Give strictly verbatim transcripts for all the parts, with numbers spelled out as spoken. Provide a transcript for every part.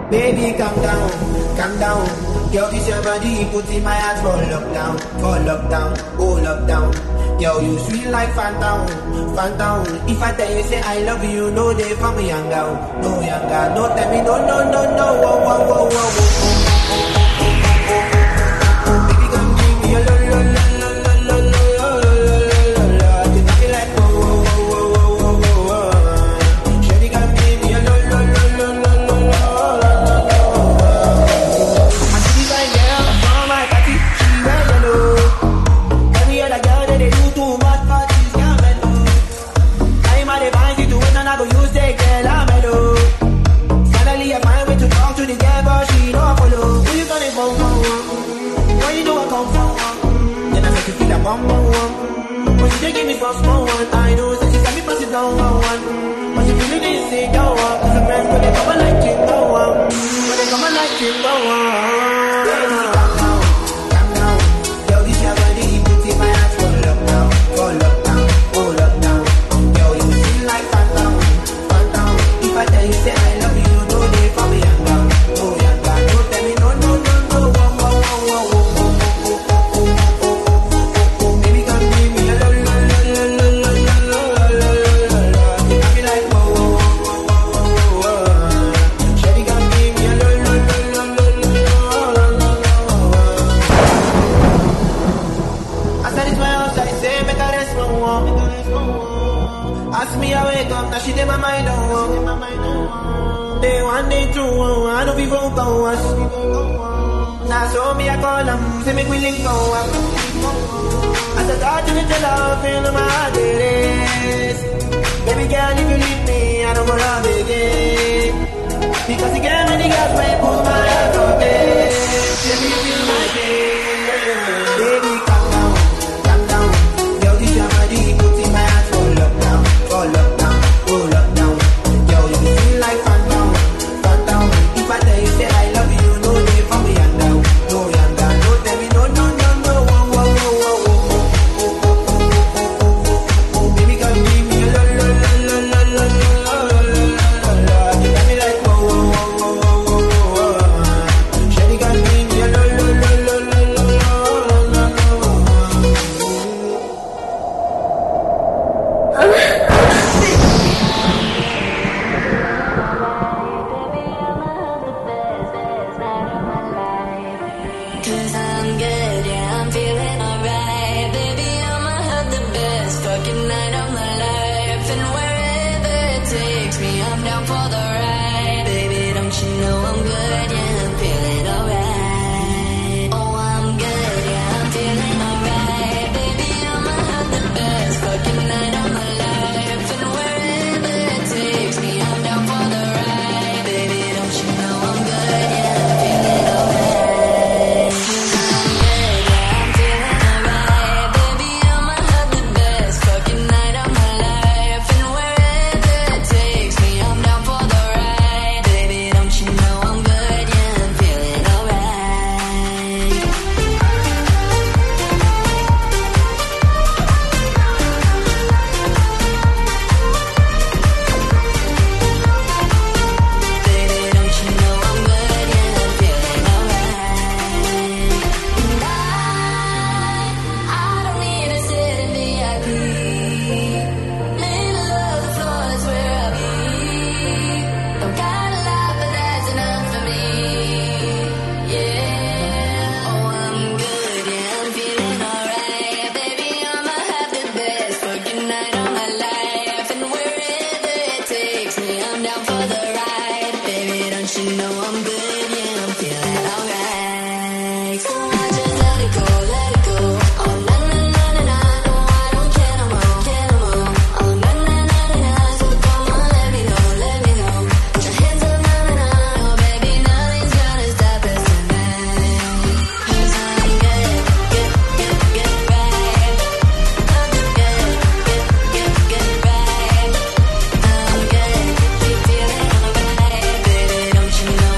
Baby, calm down, calm down. Girl, this your body, put in my heart for lockdown, for lockdown, oh lockdown. Yo, you sweet like phantom, phantom. If I tell you say I love you, no day for me young girl, no young girl, no tell me no, no, no, no, whoa, whoa, whoa, whoa, whoa. Baby, come give me a lo, lo, lo, lo, lo, lo, lo, lo, lo, lo. You got me like whoa, whoa, whoa, whoa, whoa, whoa, whoa. Shawty, come give me a lo, lo, lo, lo, lo, lo, lo, lo, lo. I see this fine girl from my party, she wear yellow. Every other girl that they do too much for this girl mellow. I'm at a fine situation, I go use the girl I'm mellow. Finally I find way to talk to the girl, but she don't follow. Who you gonna phone for? Where you know I come from? Then I make you feel like one more one. But she dey give me some small one. I know, say she got me pass it down one one. But she really didn't say no one. Cause the friends when they come and like it, no one. When they come and like it, no one. Baby, calm down, calm down. Yo, this your body, put in my heart for lockdown, for lockdown, oh lockdown. Yo, you feel like phantom, phantom. If I tell you say I love you, no day for me young girl, no young girl. No tell me no, no, no, no, whoa, whoa, whoa, whoa, whoa. Baby, come give me a lo, lo, lo, lo, lo, lo, lo, lo, lo, lo. You got me like whoa, whoa, whoa, whoa, whoa, whoa. Shawty, come give me a lo, lo, lo, lo, lo, lo, lo, lo, lo. I said it's my house, I say make her rest one more. Ask me I wake up, now she did my mind on one. Day one, day two, I know people go us. Now so me I call them, say make we link go up. As I start to get your love, feel my heart it is. Baby girl, if you leave me, I don't wanna love again. Because you gave me the gas when you put my heart on it. Tell me you feel my pain. Baby, calm down, calm down. Yo, this your body, put in my heart for lockdown, for lockdown, oh lockdown. Yo, you feel like phantom, phantom. If I tell you say I love you, no day for me young girl, no young girl. No tell me no, no, no, no, whoa, whoa, whoa, whoa, whoa. Baby, come give me a lo, lo, lo, lo, lo, lo, lo, lo, lo. You got me like whoa, whoa, whoa, whoa, whoa, whoa. Shawty, come give me a lo, lo, lo, lo, lo, lo, lo, lo, lo. Cause I'm good, yeah, I'm feeling alright. Baby, I'ma have the best fucking night of my life. And wherever it takes me, I'm down for the ride. Baby, don't you know I'm good, yeah, I'm feeling alright. Oh, I'm good, yeah, I'm feeling alright. Baby, I'ma have the best fucking night of my life. And wherever it takes me, I'm down for the ride. Baby, don't you know I'm good, yeah, I'm feeling alright. You know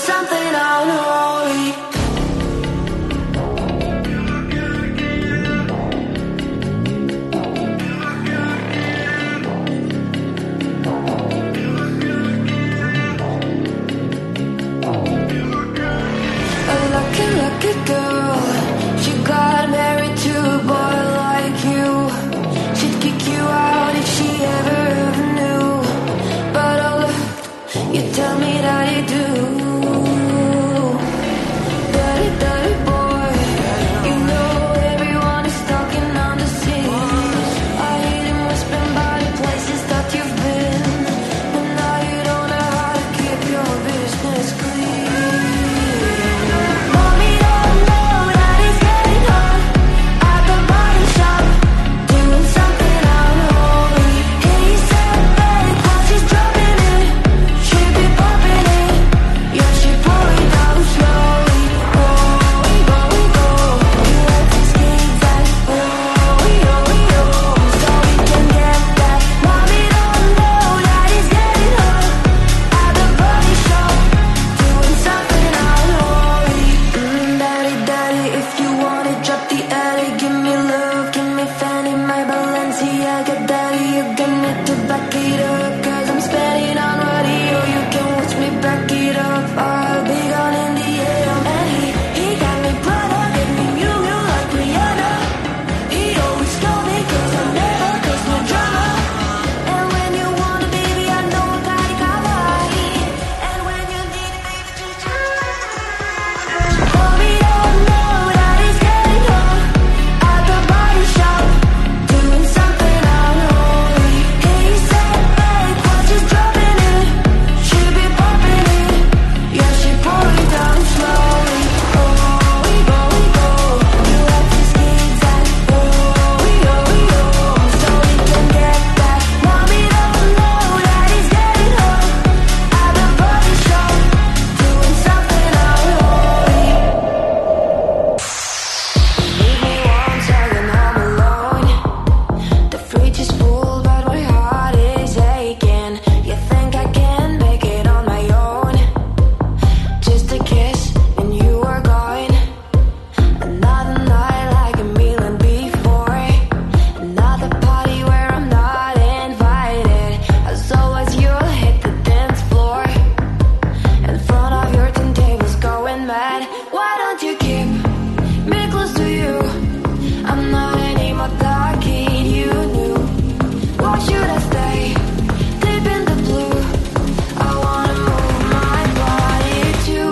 something unholy. A lucky, lucky girl. She got married to a boy like you. She'd kick you out if she ever, ever knew. But oh look, you tell me that you do. Dirty, dirty boy. You know everyone is talking on the scene. I hear them whispering about the places that you've been. But now you don't know how to keep your business clean. Mommy don't know that he's getting hot at the body shop, doing something unholy. He said fake while she's dropping it. She'd be popping it. Yeah, she pull it down slowly. Oh, we go, we go. You like to skate that. Oh, we oh, we oh. So we can get that. Mommy don't know that he's getting hot at the body shop, doing something unholy. Mm, daddy, daddy, if you wanna drop the alley, give me love, give me Fanny, my Balenciaga, daddy, you got me to back it up, cause I'm spending on radio, you can watch me back it up, I'll be gone in the air, and he, he got me Prada, give me Miu Miu like Rihanna, he always told me cause I never cause no drama, and when you want it, baby, I know I got it covered, and when you need it, baby, just Mommy don't know that he's getting hot at the body shop, doing something unholy. He said fake while she's dropping it. She'd be popping it. Yeah, she pull it down slowly. Oh, we go, we go. You like to skate that. Oh, we oh, we oh. So we can get that. Mommy don't know that he's getting hot at the body shop, doing something unholy. Leave me one second, I'm alone. The fridge is full, but my heart is aching. You think I can make it on my own? Just a kiss and you are gone. Another night like a million before. Another party where I'm not invited. As always, you'll hit the dance floor in front of your turntables going mad. Why don't you keep me close to you? I'm not anymore that kid you knew. Why should I stay deep in the blue? I wanna move my body too.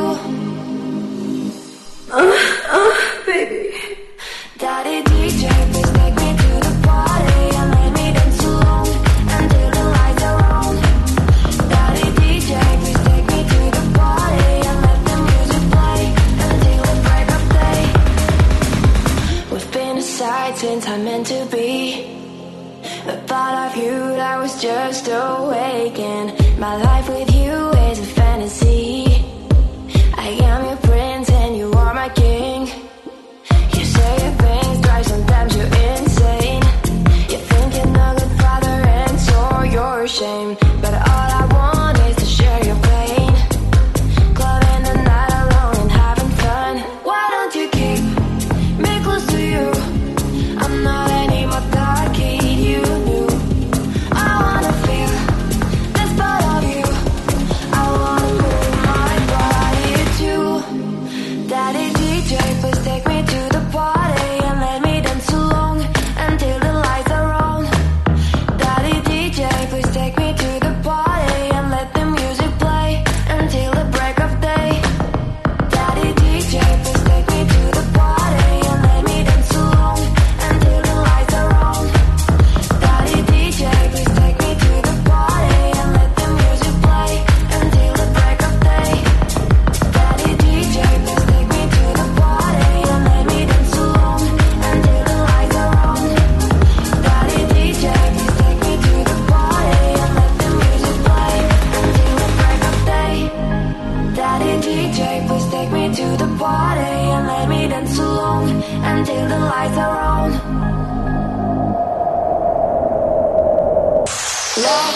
Uh, uh, baby. Daddy D J, please take me to the party and let me dance along until the lights are on. Daddy D J, please take me to the party and let the music play until the break of day. We've been aside since I meant to be. The thought of you, that was just awakened. My life with you is a fantasy. I am your prince and you are my king. You say your things, drive sometimes you're insane. You think you're no good father and so you're ashamed. But all I want is to share your pain. Clubbing the night alone and having fun. Why don't you keep me close to you? I'm not anymore that kid you knew. I wanna feel this part of you. I wanna move my body too. Daddy D J, please take me to the party and let me dance along until the lights are on. Daddy D J, please take me to the party and let the music play until the break of day. Daddy D J, please take me to the party and let me dance along until the lights are on. Daddy D J, please take me to the party and let the music play until the break of day. Daddy D J, please take me to the party and let me dance along until the lights are on. Daddy D J, please take me to the party and let the music play until the break of day. Daddy D J, please take me to the party and let me dance along until the lights are on. Love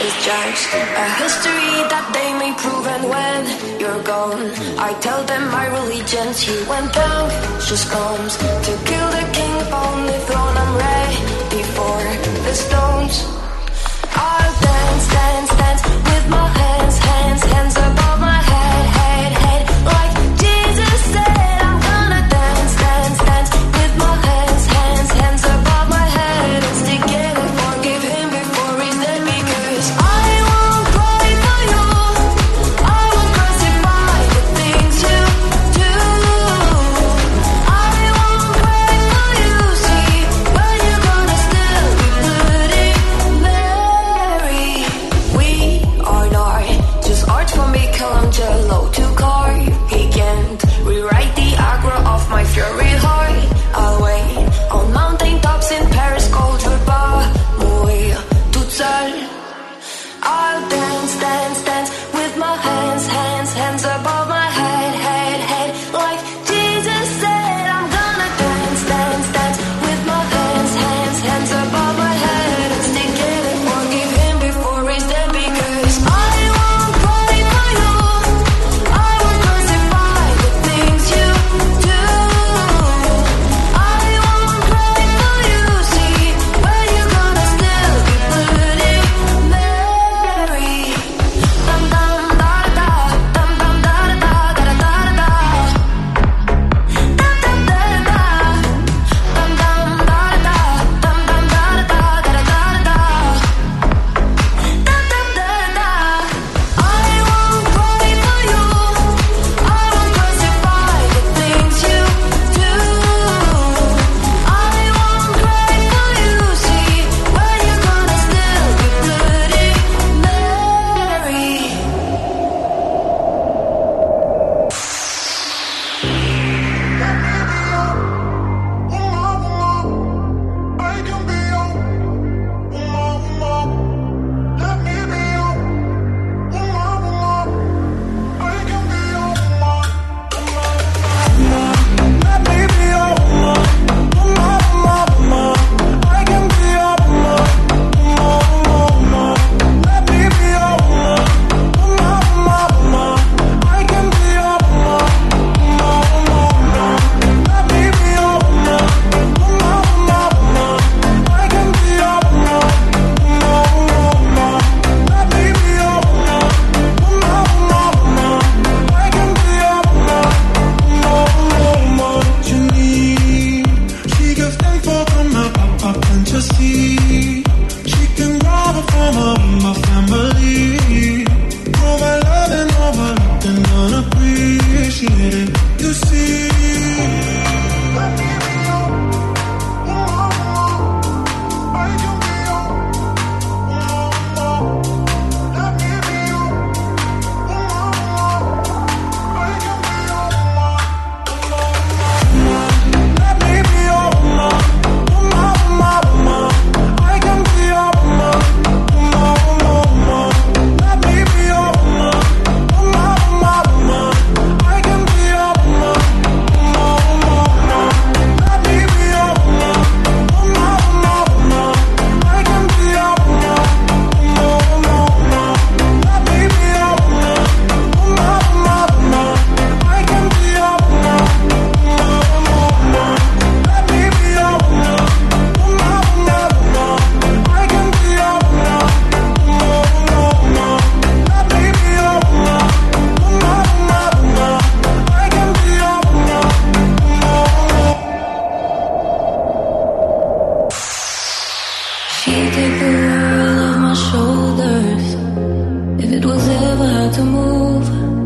is just a history that they may prove. And when you're gone, I tell them my religion's you. When just comes to kill the king upon the throne, I'm ready for the stones. I'll dance, dance, dance with my hands, hands, hands above my head, head, head. Like Jesus said, I'm gonna dance, dance, dance with my hands, hands, hands above my head. And stick together, forgive him before he's dead. Because I won't cry for you, I won't crucify the things you do. I won't cry for you, see, when you're gonna still be bloody Mary. We are not just art from Michelangelo to carve. He can't rewrite the aggro of my fury heart. I'll wait on mountain tops in Paris, cold Ruba, mourir toute seule. I'll dance, dance, dance with my hands, hands, hands above my head, head, head. Like Jesus said, I'm gonna dance, dance, dance with my hands, hands, hands above my head. And stick it and forgive him before he's dead. Because I won't cry for you, I won't crucify the things you do. I won't cry for you, see, when you're gonna still be bloody Mary. Dum dum da da, dum dum da da da da da da. Dum dum da da, dum dum da da, dum dum da da da da da da. Dum dum da da. I won't cry for you, I won't crucify the things you do. I won't cry for you, see, when you're gonna still be bloody Mary. She'd take the world off my shoulders if it was ever hard to move.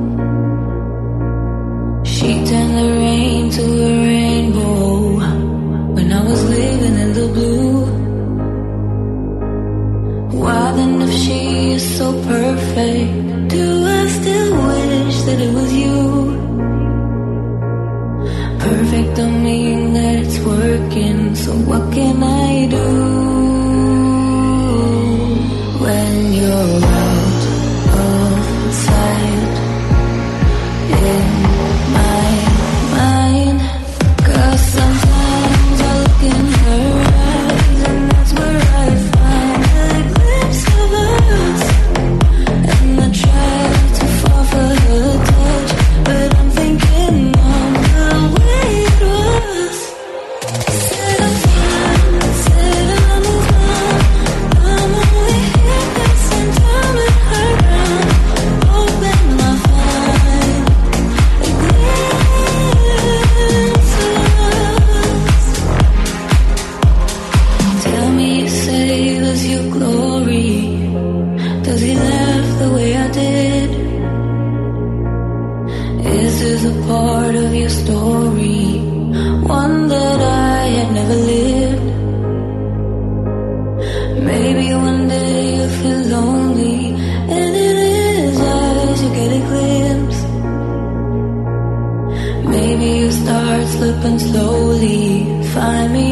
She'd turn the rain to a rainbow when I was living in the blue. Why then, if she is so perfect, do I still wish that it was you? Perfect don't mean that it's working, so what can I do? When you're out of sight in my mind, 'cause sometimes I look in her eyes and that's where I find a glimpse of us. part of your story, one that I had never lived. Maybe one day you'll feel lonely, and in his eyes you get a glimpse. Maybe you start slipping slowly, find me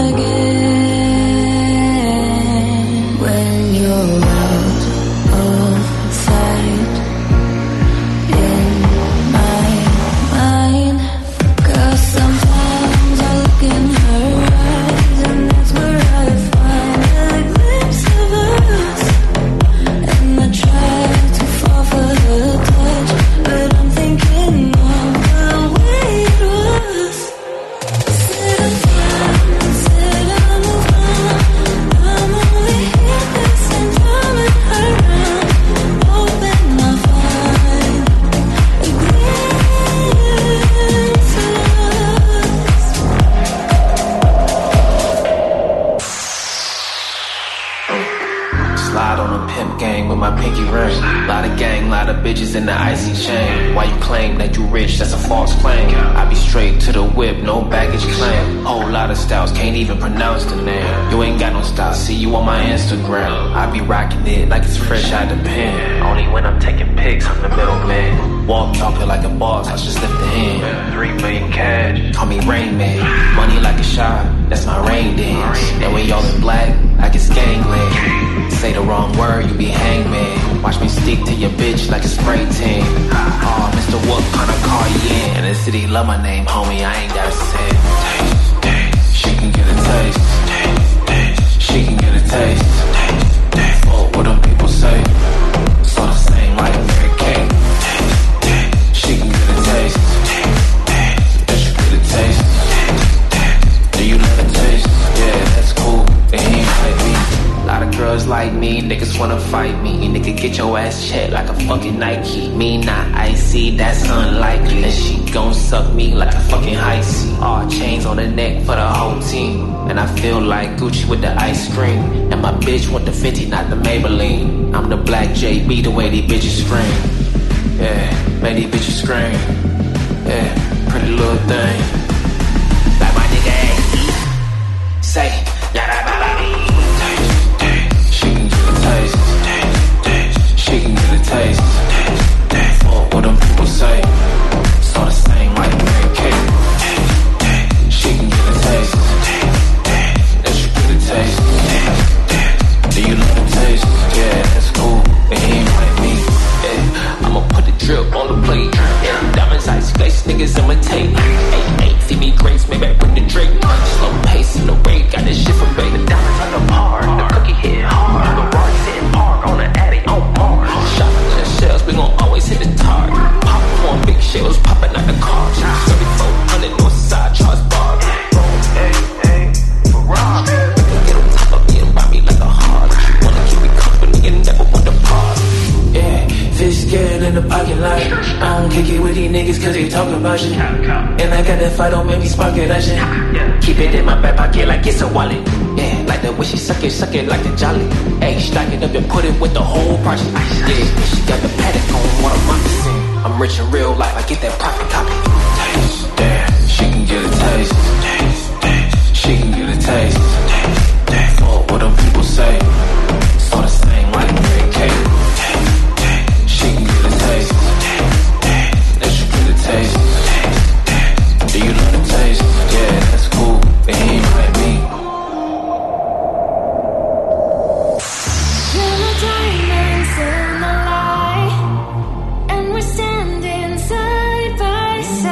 again. When you're out of sight in my mind, 'cause sometimes I look in her eyes, and that's where I find a glimpse of us. And I try to fall for the touch, but I'm thinking of the way it was. Said I'm fine, said I'll move on. I'm only here 'cause I'm coming around, hoping I'll find a glimpse of us. Slide on a pimp gang with my pinky ring. Lot of gang, lot of bitches in the icy chain. Why you claim that you rich? That's a false claim. I be straight to the whip, no baggage claim. Whole lot of styles, can't even pronounce the name. You ain't got no style, see you on my Instagram. I be rocking it like it's fresh out the pen. Only when I'm taking pics, I'm the middleman. Walk talking like a boss, I just lift the hand. Three million cash, call me Rain Man. Money like a shot, that's my rain dance. And we all in black, like it's gangland. Say the wrong word, you be hangman. Watch me stick to your bitch like a spray tan. Oh, Mister What kind of car you in? And the city love my name, homie, I ain't gotta say it. Taste, taste, she can get a taste. Taste, taste, she can get a taste. Taste, taste, oh, what them people say? It's all the same like Mary Kate. Taste, taste, she can get a taste. Taste, taste, does you get a taste? Taste, taste, do you love a taste? Yeah, that's cool, and he ain't like me. Lot of girls like me, niggas wanna fight me. Nigga, get your ass checked like a fucking Nike. Me not icy, that's unlikely. And she gon' suck me like a fucking icy. All chains on the neck for the whole team. And I feel like Gucci with the ice cream. And my bitch want the Fenty, not the Maybelline. I'm the black J B, the way these bitches scream. Yeah, make these bitches scream. Yeah, pretty little thing. Like my nigga A E. Say, yada bada bee. She can get a taste, taste, taste. She can get a taste, taste, taste. Oh, what them people say? It's all the same like Mary Kate. Taste, taste. She can get a taste, taste, taste. That you get a taste, taste, taste. Do you love the taste? Yeah, that's cool, but he ain't like me. Yeah, I'ma put the drip on the plate. Yeah, diamonds, ice, glaze, niggas imitate. Hey, hey, see me grace, maybe I bring the drink. Slow pace in the way, got this shit from Bay. The diamonds on the par, the cookie hit hard. The Rari sitting park on the Addy on Mars. Shopping in the shells, we gon' always hit the target. Popcorn, big shells, popping out the car. thirty-four hundred north side, Charles Bar. Hey, hey, Ferrari. You can get on top of me and ride me like a hard. You wanna keep me company and never want to part. Yeah, fish scared in the parking lot. I don't kick it with these niggas cause they talking about shit. And I got that fight, don't make me spark it, that shit. Keep it in my back pocket like it's a wallet. Yeah, like the way she suck it, suck it like the jolly. Hey, stack it up and put it with the whole project. Yeah, she got the paddock on what I'm moccasin. I'm rich in real life, I get that profit copy. Taste, damn, she can get a taste. Taste, taste, she can get a taste. Taste, taste, oh, what them people say? It's all the same like Mary Kate. Taste, taste, she can get a taste. Taste, taste, that you get a taste. Taste, taste, do you love the taste? Yeah, that's cool, but he ain't like me. Diamonds in the light, and we're standing side by side.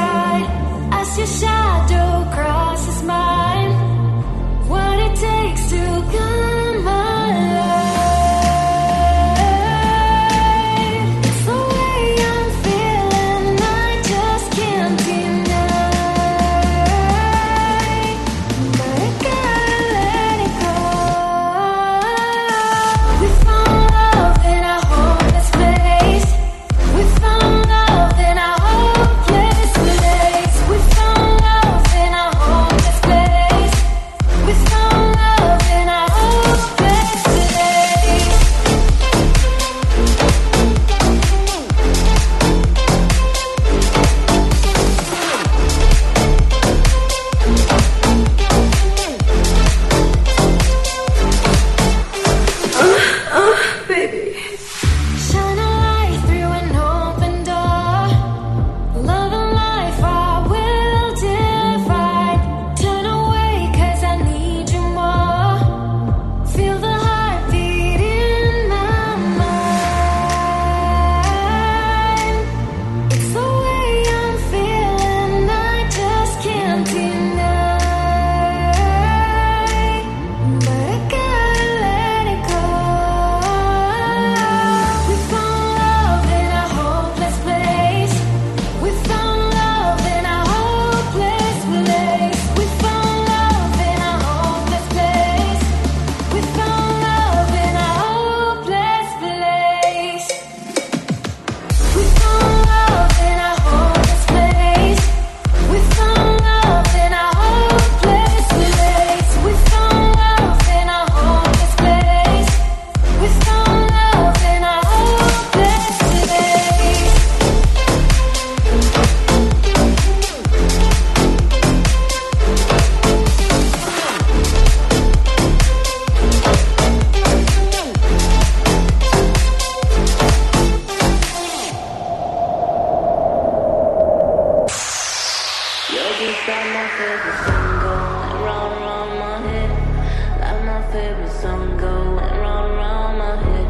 just like my favorite song going round and round my head. Like my favorite song going round and round my head.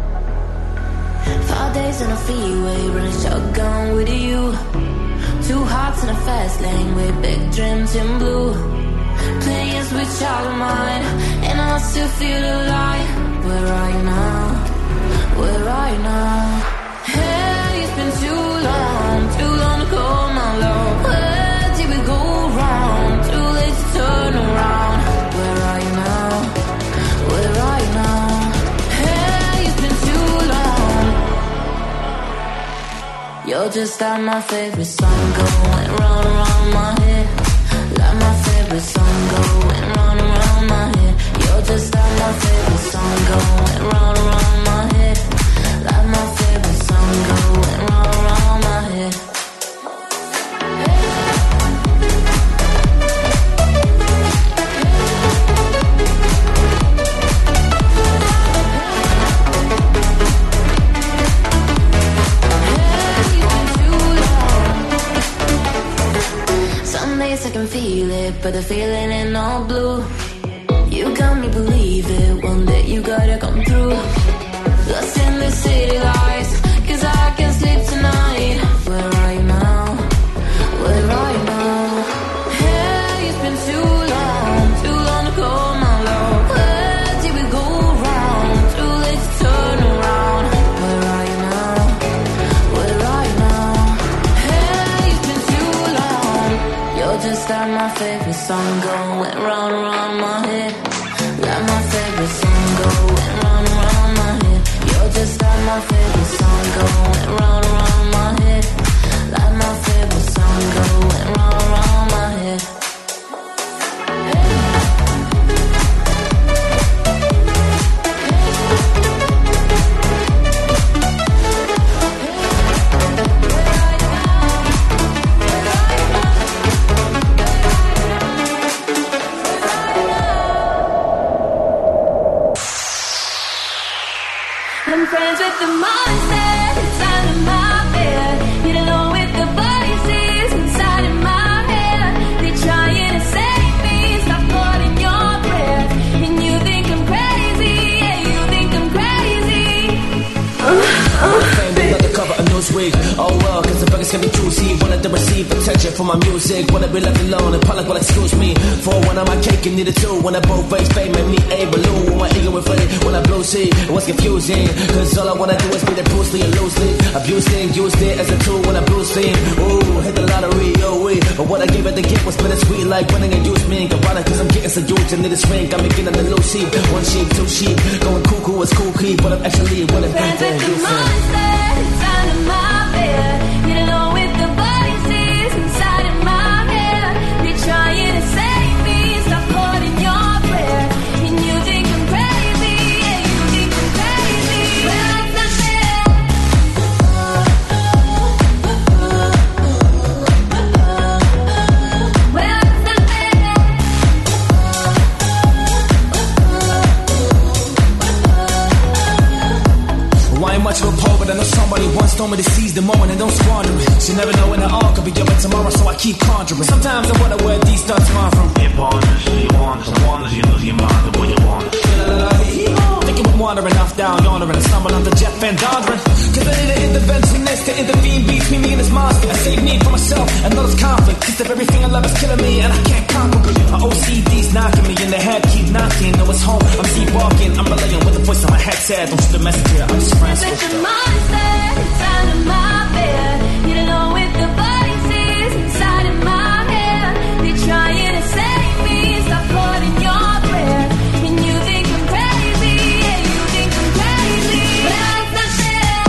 Five days in a freeway, running shotgun with you. Two hearts in a fast lane with big dreams in blue. Playing sweet child of mine, and I still feel alive. Where are you now? Where are you now? Hey, it's been too long, too long to call my love. Where did we go wrong? Too late to turn around. Where are you now? Where are you now? Hey, it's been too long. You're just like my favorite song going round and round my head. Like my favorite song going round and round my head. You're just like my favorite song going round and round my head. Like my favorite song going round and round my head. Some days I can feel it, but the feeling ain't all blue. You got me believe it, one day you gotta come through. Lost in the city lights, cause I can't sleep tonight. Where are you now? Where are you now? Hey, it's been too long, too long to call my love. Where did we go wrong? Too late to turn around. Where are you now? Where are you now? Hey, it's been too long. You're just like my favorite song going round and round my head. Like my favorite song going round and round my head. You're just like my favorite song going round and round my head. Like my favorite song going round and round my head. I'm friends with the monster inside of my bed. You don't know with the voices inside of my head. They're trying to save me, stop holding your breath. And you think I'm crazy, yeah, you think I'm crazy. uh, uh, Another cover, a Newsweek. Oh well, cause the burgers can be juicy. Wanted to receive attention from my music. Wanna be left alone and public will excuse me. For one of my cake and needed two. When I both face fame and me a balloon. When my ego inflated, when I blue see, it was confusing. Cause all I wanna do is be the Bruce Lee and loosely. Abused it, used it as a tool when I Bruce Lee. Ooh, hit the lottery, oh wait. But what I gave it the gift was bittersweet. Like winning and used me. Ironic cause I'm getting so huge and need a swing. I'm making on the low sheep. One sheep, two sheep. Going cuckoo is cool key. But I'm actually what I'm friends with the monster inside of my bed. You don't know with the voices inside of my head. They're trying to save me, stop holding your breath. And you think I'm crazy, yeah, you think I'm crazy. Well, it's not fair. Well, it's not fair. Why ain't much of a poet, but I know somebody once told me to seize the moment and don't squander it. You never know when the all could be given tomorrow, so I keep conjuring. Sometimes I wonder where these thoughts come from. It wanders, you wander, some wanders, you lose your mind the way you wander. Thinking I'm wandering off down yonder and I stumble onto Jeff Van Dondren. Cause I need an interventionist to intervene between me and this monster. I save me for myself and all this conflict. Cause if everything I love is killing me and I can't conquer it. My O C D's knocking me in the head, keep knocking. No, it's home, I'm sleepwalking. I'm relaying with the voice on my headset. Don't shoot the message here, I'm just friends with the you. monster inside of my bed. You don't know with the voices inside of my head. They're trying to save me, stop holding your breath. And you think I'm crazy, yeah, you think I'm crazy. Well, it's not fair.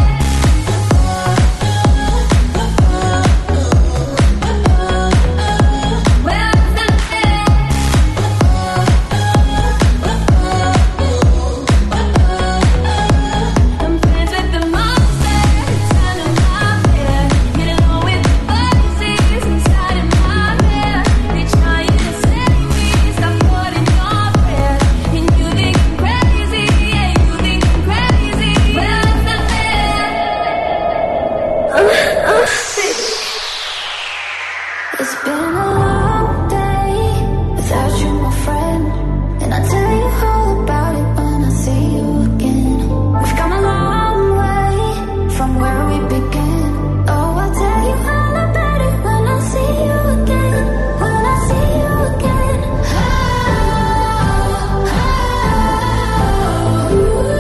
Well, it's not fair. I'm friends with the monster inside of my bed. It's been a long day without you, my friend, and I tell you all about it when I see you again. We've come a long way from where we began. Oh, I'll tell you all about it when I see you again. When I see you again. Oh, oh, oh.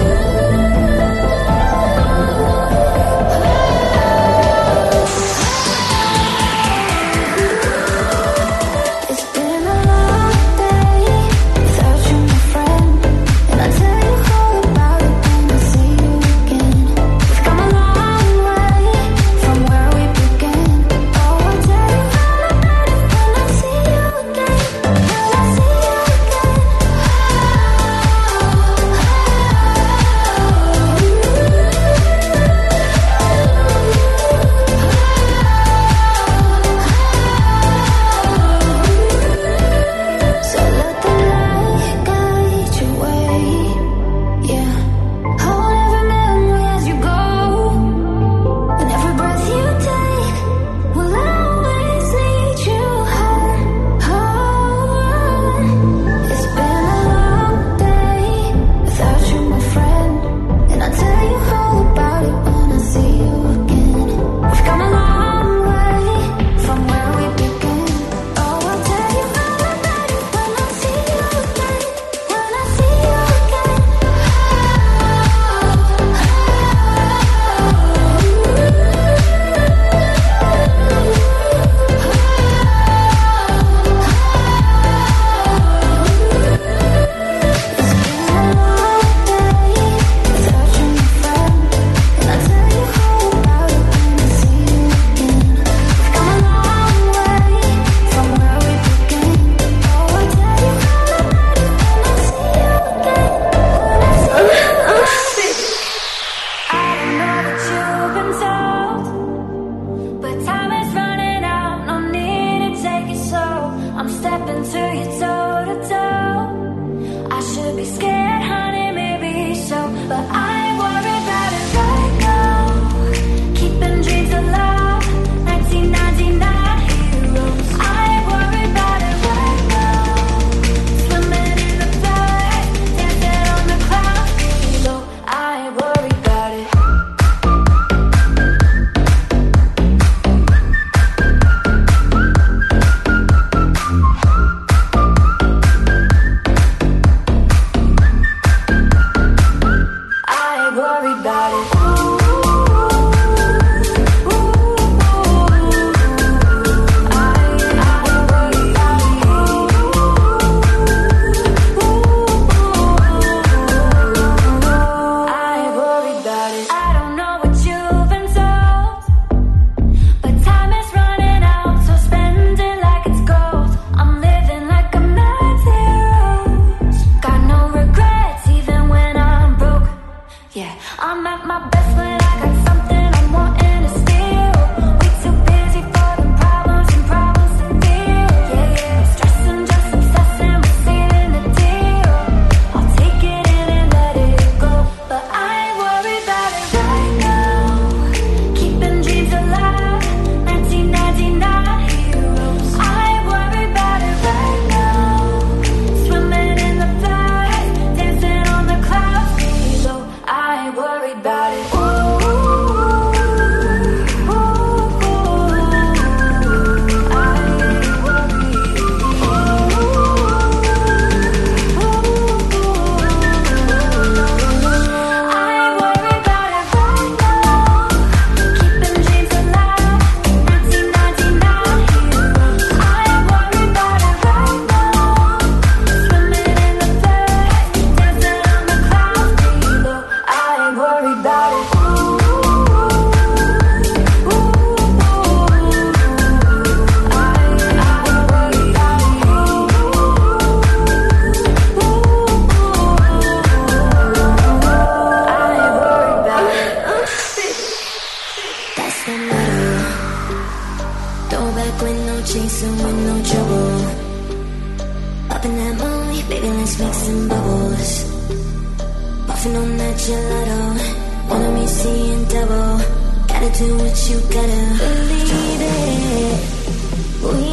Gotta do what you gotta believe it. We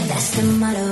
that's the motto.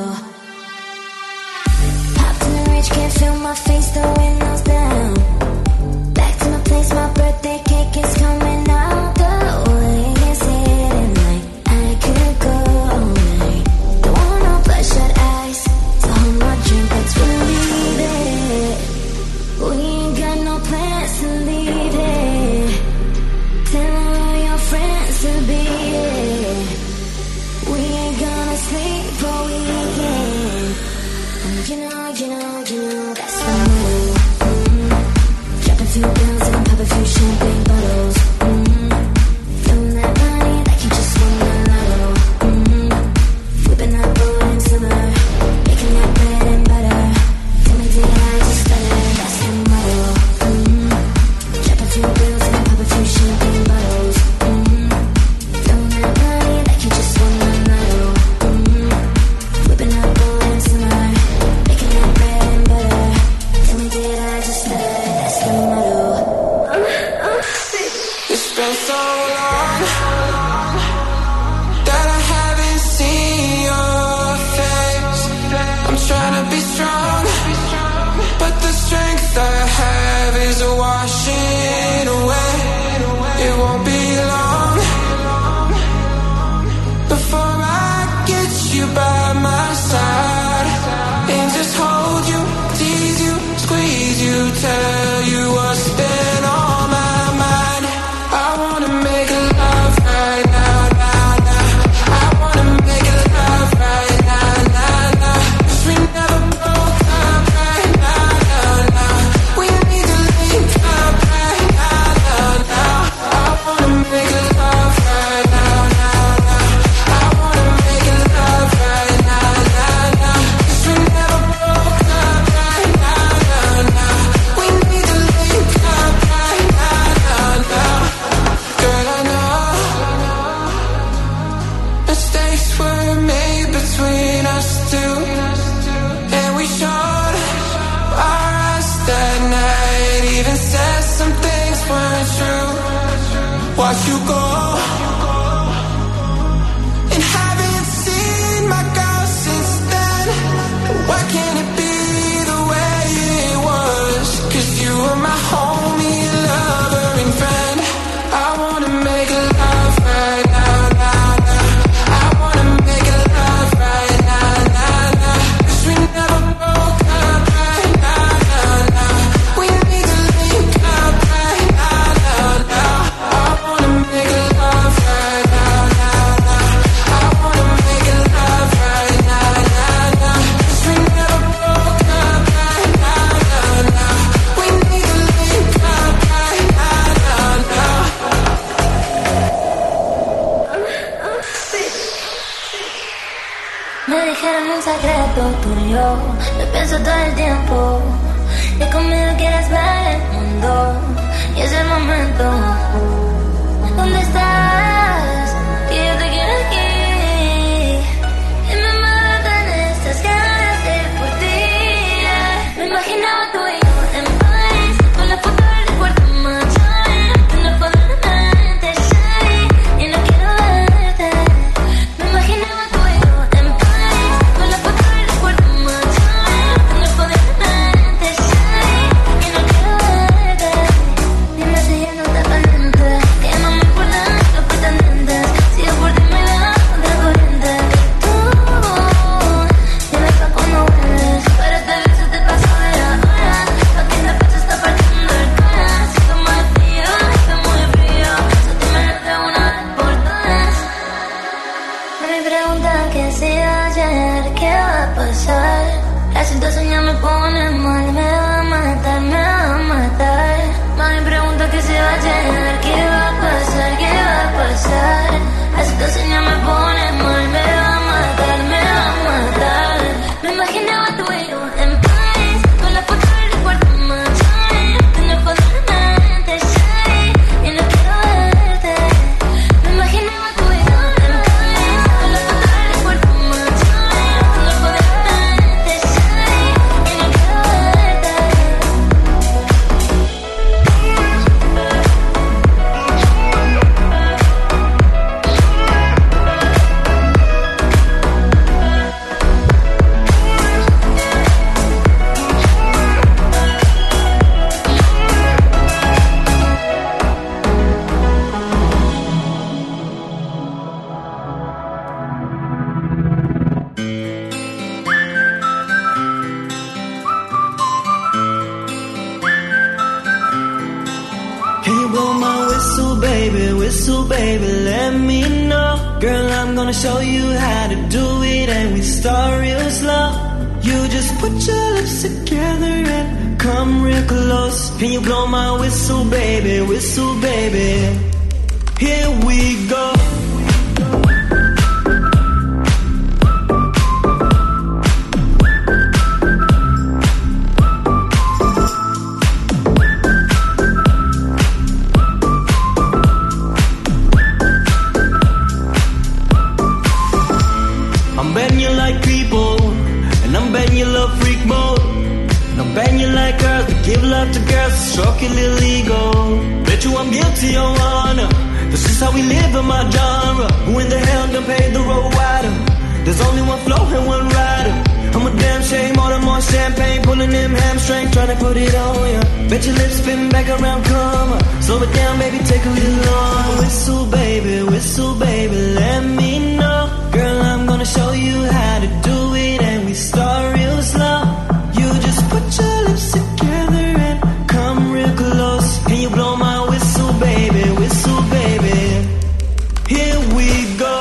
Popped in the rich, can't feel my face, the windows down. Back to my place, my birthday cake is coming out. The way it's hitting like I could go all night. Don't want no bloodshot eyes to hold my drink, let's believe it. We ain't got no plans to leave it. Tell all your friends to be here. We ain't gonna sleep all weekend. And you know, you know, you know, that's the move. Mm-hmm. Drop a few pills and pop a few champagne bottles. Mm-hmm. Throwing that money like you just won the lotto. Mm-hmm. Whipping that boat in summer, making that bread and butter. Tell me, did I just stutter? That's the motto. Mm-hmm. Drop a few pills and pop a few champagne bottles. Mm-hmm. Throwing that money like you just won the lotto. Mm-hmm. Whipping that boat in summer, making that bread and butter. Tell me, did I just stutter? That's the motto. It's been so long that I haven't seen your face. I'm trying to be strong, but the strength I have is washing away. It won't be long before I get you by my side and just hold you, tease you, squeeze you, tell you what's been on my mind. I wanna make love right now, now, now. I wanna make love right now, now, now. 'Cause we never broke up right now, now, now. We need to link up right now, now, now. I wanna make love right now, now, now. I wanna make love right now, now, now. 'Cause we never broke up right now, now, now. We need to link up right now, now, now. Girl, I know mistakes were made between us two, and we showed our eyes that night. Even said some things weren't true. Watch you go and haven't seen my girl since then. Why can't it be the way it was? 'Cause you were my homie, lover, and friend. I wanna make love right now, now, now. I wanna make love right now, now, now. 'Cause we never broke up right now, now, now. We need to link up right now, now, now. I wanna make love right now, now, now. I wanna make love right now, now, now. 'Cause we never broke up right now, now, now. We need to link up right now, now, now. Me dijeron un secreto tuyo, lo pienso todo el tiempo. Que conmigo quieres ver el mundo, y es el momento. ¿Dónde estás? Que yo te quiero aquí. Y me matan estas ganas de ir por ti. Me imaginaba tú y yo en París, con la foto del recuerdo manchada. Que no puedo verte, shiny, y no quiero verte. Me imaginaba tú y yo en París, con la foto del recuerdo manchada. Que no puedo verte, shiny, y no quiero verte. Dime si ya no te caliente, que ya no me importan los pretendientes. Si yo por ti me da otra corriente. Tú, dime pa' cuando vuelves, pero este beso te pasó de la hora. Aquí en el pecho está partiendo el corazón. Si está muy frío, está muy frío. So dímelo de una vez por todas. No me preguntan qué hacía ayer, qué va a pasar. La situación ya me pone mal, me va a matar, me va a matar. Mami pregunta qué se va a llenar, qué va a pasar, qué va a pasar. La situación ya me pone mal, me va a matar, me va a matar. Me imaginaba tú y yo en París, con la foto del recuerdo manchada. Que no puedo verte, shiny, y no quiero verte. Me imaginaba tú y yo en París, con la foto del recuerdo manchada. Que no puedo verte, shiny, y no quiero verte. whistle, baby, let me know. Girl, I'm gonna show you how to do it, and we start real slow. You just put your lips together and come real close. Can you blow my whistle, baby, whistle, baby? Here we go. I'm betting you like people, and I'm betting you love freak mode. And I'm betting you like girls that give love to girls to stroke your little ego. Bet you I'm guilty, your honor. This is how we live in my genre. Who in the hell done paved the road wider? There's only one flow and one rider. I'm a damn shame, order more champagne, pulling them hamstrings, trying to put it on ya. Bet your lips spin back around, come on. Slow it down, baby, take a little longer. Whistle, baby, whistle, baby, let me know. Girl, I'm gonna show you how to do it, and we start real slow. You just put your lips together and come real close. Can you blow my whistle, baby, whistle, baby? Here we go.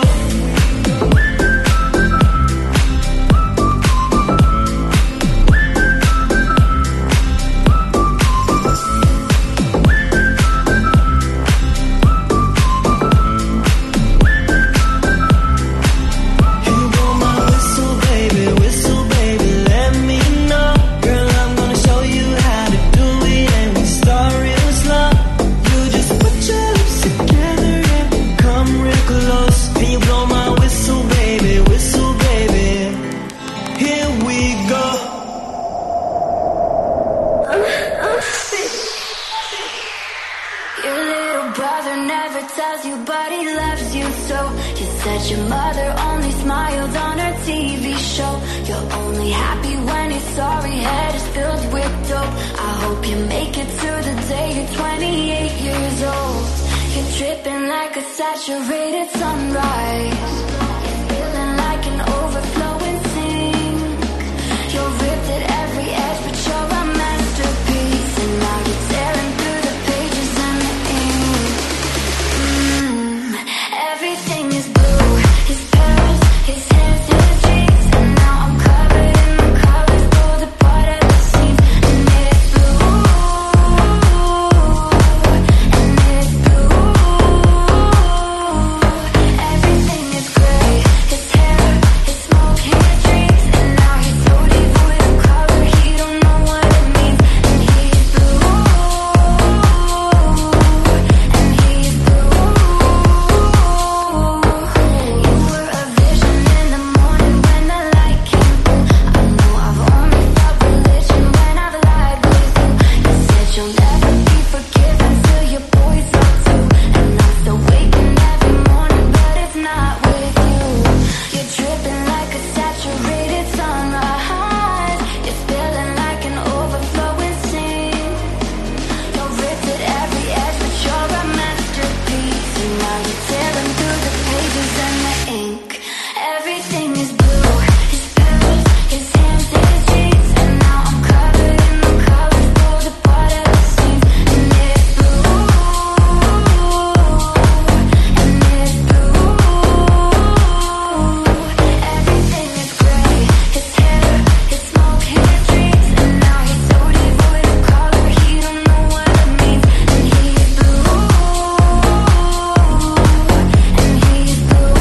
Your mother only smiles on her T V show. You're only happy when you're sorry, head is filled with dope. I hope you make it to the day you're twenty-eight years old. You're dripping like a saturated sunrise. You're feeling like an overflowing sink. You're ripped at every edge, but you're a masterpiece. And now you're tearing through the pages and the ink. Mm, everything is blue. His pearls, his hands, his jeans. And now I'm covered in the colors, pulled apart at the seams. And it's blue, and it's blue. Everything is gray. His hair, his smoke, his dreams. And now he's so devoid of color, he don't know what it means. And he's blue, and he's blue. You were a vision in the morning when the light came through. I know I've only felt religion when I've lied with you. You said you'll never be forgiven till your boys are too. And I'm still waking every morning, but it's not with you. You're dripping like a saturated sunrise. You're feeling like an overflowing sink. You're ripped at every edge, but you're a masterpiece. And now you're tearing through the pages and the ink. Everything is blue. His pillows, his hands, his jeans. And now I'm covered in the colors, pulled apart at the seams. And it's blue, and it's blue. Everything is gray. His hair, his smoke, his dreams. And now he's so devoid of color, he don't know what it means. And he's blue, and he's blue.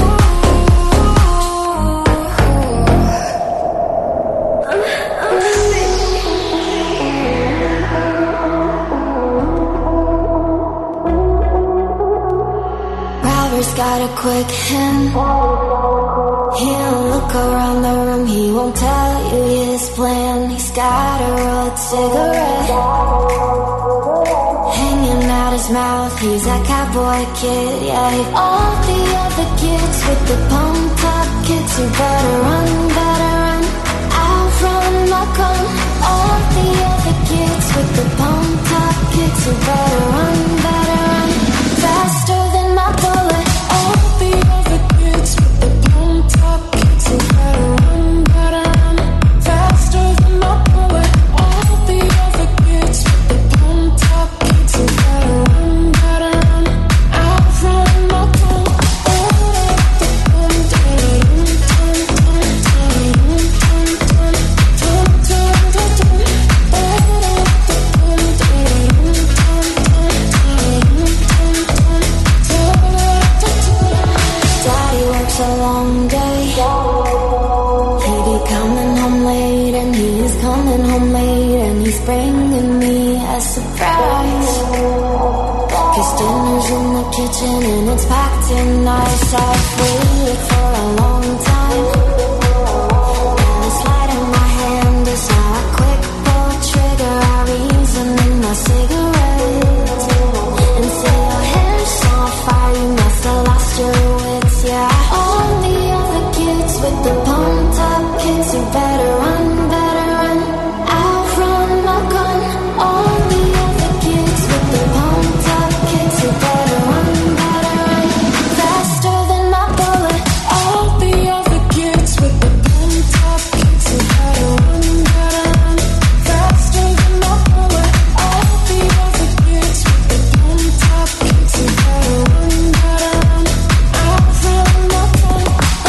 Robert's got a quick hand. He'll look around the room, he won't tell you his plan. He's got a rolled cigarette hanging out his mouth. He's that cowboy kid, yeah. All the other kids with the pump top kicks, you better run, better run. Outrun, lock on. All the other kids with the pump top kicks, you better run, better run. Faster than my bullet. All the other kids with the pump top kicks, you better run, better run. Faster than my bullet. All the other kids with the pump top kicks, you better run, better run. Outrun, coming home late and he's bringing me a surprise. Cause dinner's in the kitchen and it's packed in nice. I've waited for a long time, and this light in my hand is how I quick pull trigger. I reason in my cigarette and say your hair's on fire, you must have lost your wits. Yeah, all the other kids with the pumped up kids who better run, better run. Outrun my gun. All the other kids with the pumped up kids who better run, better run. Faster than my bullet. All the other kids with the pumped up kids who better run, better run. Faster than my bullet. All the other kids with the pumped up kids who better run, better run. Outrun my gun.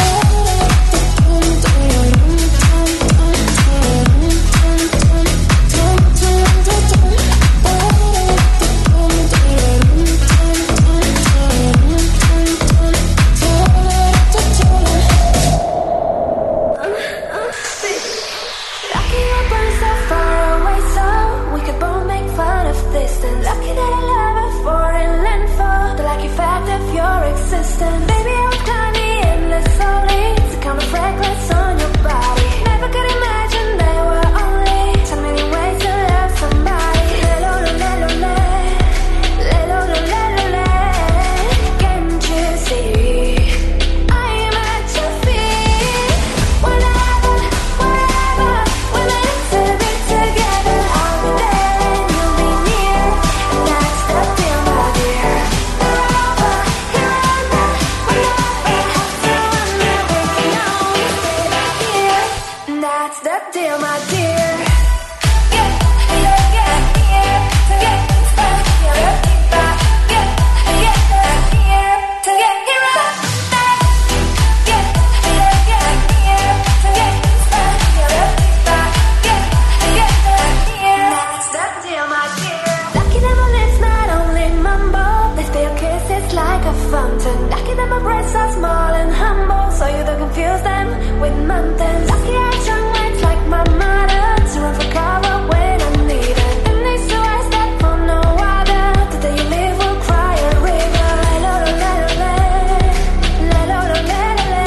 Lucky I burn so far away so we could both make fun of this. And lucky that I love her for in landfall. The lucky fact of your existence. Baby, I was tiny and less solely to count the fragments on your body. Never could imagine there were only so many ways to love somebody. Lelo, lelo, le. Lelo, lelo, le. Can't you see? I am at your feet. Whenever, wherever we're meant to be together, I'll be there and you'll be near. And that's the deal, my dear. Wherever, herever, whenever, have to run, never can only stay right here. And that's the deal, my dear. Yeah, yeah, yeah, yeah. To get stuck, yeah, keep back. Yeah, yeah, yeah, to get here up. Yeah, yeah, yeah, yeah. To get stuck, yeah, keep back. Yeah, yeah, yeah. That's the deal, my dear. Lucky that my lips not only mumble, they spill kisses like a fountain. Lucky that my breasts are small and humble, so you don't confuse them with mountains. Lucky I have strong words like my mother to run for cover when I need it. And they swear that for no other, the day you leave will cry a river. Lelo, lelo, le. Lelo, lelo, le.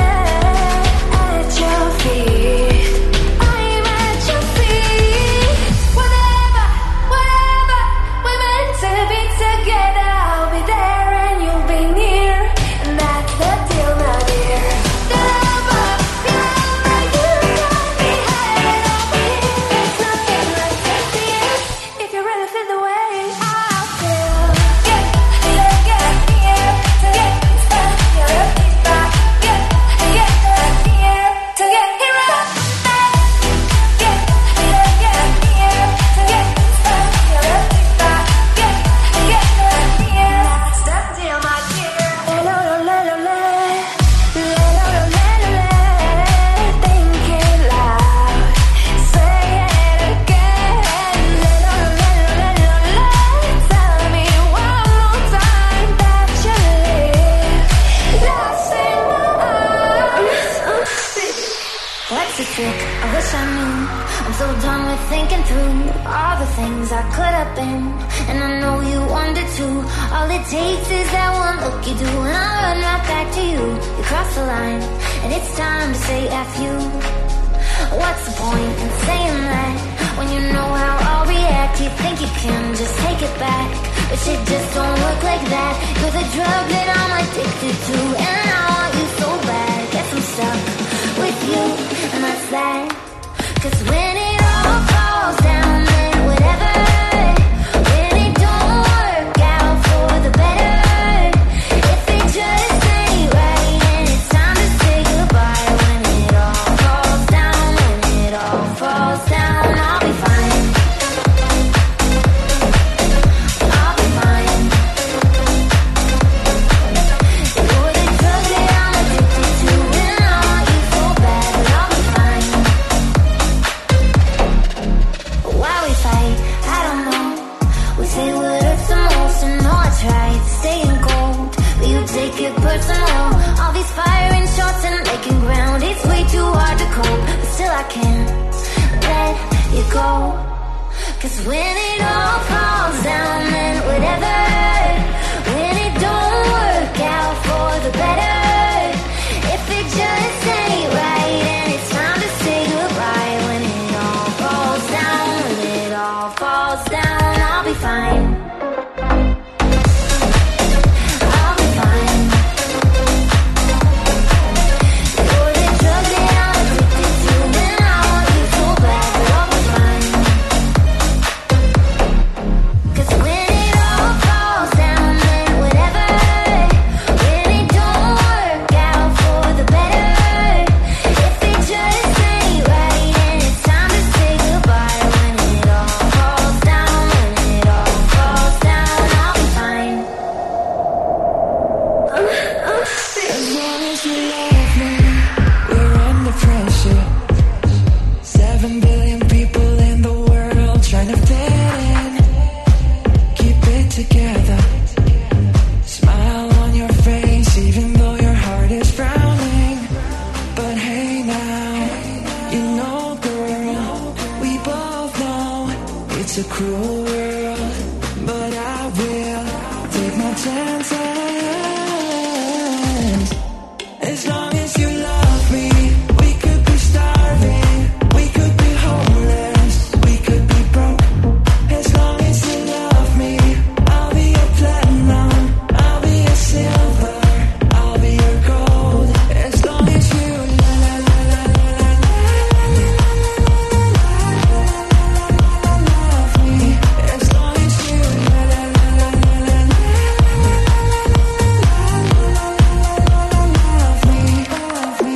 At your feet. I'm at your feet. Whenever, wherever we're meant to be together, I'll be there and you'll be near. And that's the deal, my dear. Wherever, wherever you got me headed, I'll be here. There's nothing like this here. If you really feel the way I feel. Yeah, yeah, yeah, yeah. To get stuck, yeah, keep back. Yeah, yeah, yeah. To get here up. Yeah, yeah, yeah, yeah. To get stuck, yeah, keep back. Yeah, yeah, yeah. That's the deal, my dear. Lelo, lelo, le. Lelo, lelo, le. Think it loud. Say it again. Lelo, lelo, lelo, le. Tell me one more time that you live. Lost in my arms. What's the trick? I wish I knew. I'm so done with thinking through all the things I could have been, and I know you wonder too. All it takes is that one look you do, and I'll run right back to you. You cross the line, and it's time to say F you. What's the point in saying that when you know how I'll react? You think you can just take it back, but shit just don't work like that. You're the drug that I'm addicted to, and I want you so bad. Guess I'm stuck with you, and that's that. Cause when it all falls down, then whatever. When it don't work out for the better, if it just ain't right, then it's time to say goodbye. When it all falls down, when it all falls down, I'll be fine. I'll be fine. You're the drug 'Cause when it all falls down, then whatever. When it don't work out for the better, if it just ain't right and it's time to say goodbye. When it all falls down, when it all falls down, I'll be fine. I'll be fine. You're the drug that I'm addicted to, and I want you so bad, but I'll be fine. 'Cause when it all falls down, then whatever. When it don't work out for the better, if it just ain't right and it's time to say goodbye. When it all falls down, when it all falls down, I'll be fine. As long as you love me, we're under pressure. Seven billion people in the world trying to fit in. Keep it together. Smile on your face even though your heart is frowning. But hey now, you know girl, we both know it's a cruel world. But I will take my chances. As long as you love me, we could be starving, we could be homeless, we could be broke. As long as you love me, I'll be your platinum, I'll be your silver, I'll be your gold. As long as you la la la la la la love me. As long as you la la la la la la love me, love me.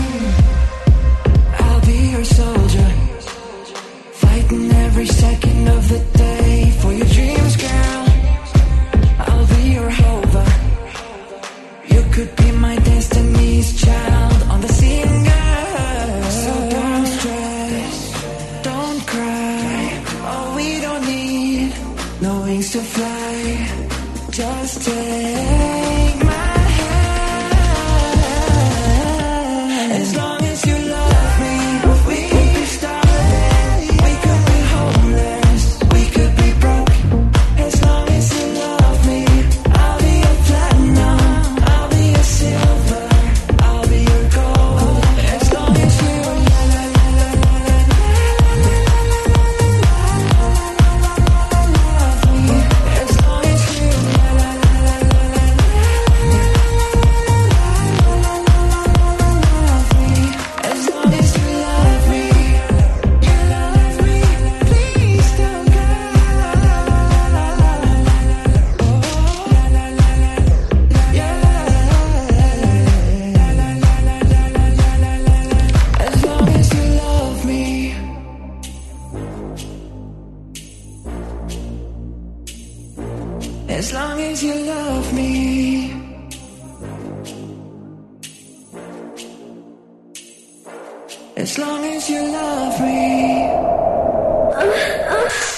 I'll be your soldier, fighting every second of the day for your dreams, girl. I'll be your hover. You could be my destiny's child on the scene, girl. So don't stress, don't cry. Oh, we don't need no wings to fly. Just take my hand. As long as you love me, we could be starving, we could be homeless, we could be broke. As long as you love me, I'll be your platinum, I'll be your silver, I'll be your gold. As long as you la la la la la la love me. As long as you la la la la la la love me. As long as you love me, you love me. Please don't go. As long as you love me. As long as you love me. As long as you love me.